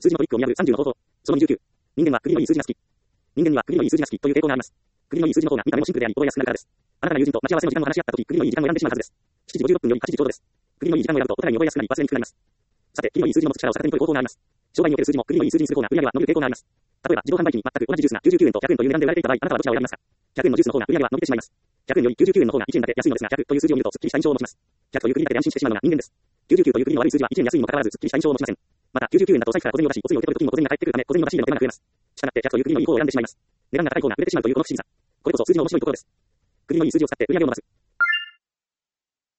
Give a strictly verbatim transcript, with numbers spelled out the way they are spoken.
数字のトリックを見破るさんじゅうの方法。そのにじゅうきゅう。人間はクリのいい数字が好き。人間にはクリのいい数字が好きという傾向があります。クリのいい数字の方が見た目もシンプルであり覚えやすくなるからです。あなたが友人と待ち合わせの時間を話し合った時、クリのいい時間を選んでしまうはずです。しちじごじゅうろっぷんよりはちじちょうどです。クリのいい時間を選ぶとお互いに覚えやすくなり忘れにくくなります。さて、クリのいい数字の持つ力を逆手に取る方法があります。商売における数字もクリのいい数字にする方が売上は伸びる傾向があります。例えば、自動販売機に全く同じジュースがきゅうじゅうきゅうえんとひゃくえんという値段で売られていた場合、あなたはどちらを選びますか？ ひゃく 円のジュースの方が売上は伸びてしまいます。ひゃくえんよりきゅうじゅうきゅうえんの方がいちえんだけ安いのですが、ひゃくという数字を見るとすっきりした印象を持ちます。ひゃくという国だけで安心してしまうのが人間です。きゅうじゅうきゅうという国の悪い数字は一円安いにもかかわらずすっきりした印象を持ちません。また、きゅうじゅうきゅうえんだと財布から小銭を出し、お釣りを受け取る時にも小銭が返ってくるため、小銭の出し入れの手間が増えます。したがってひゃくという国のいい方を選んでしまいます。値段が高い方が売れてしまうというこの不思議さ。これこそ数字の面白いところです。国のいい数字を使って売上を伸ばす。